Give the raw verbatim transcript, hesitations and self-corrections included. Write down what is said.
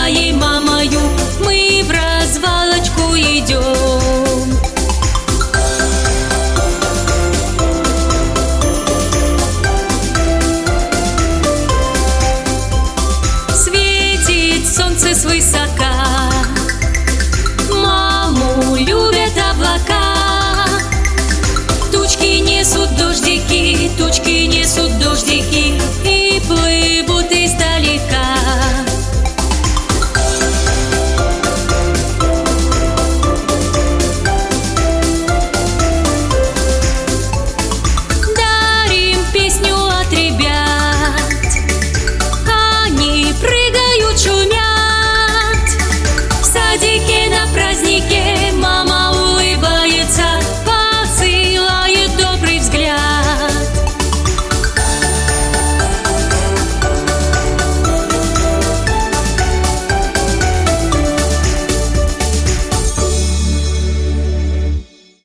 своей мамою мы в развалочку идем. Светит солнце свысока, маму любят облака. Тучки несут дождики, тучки несут дождики.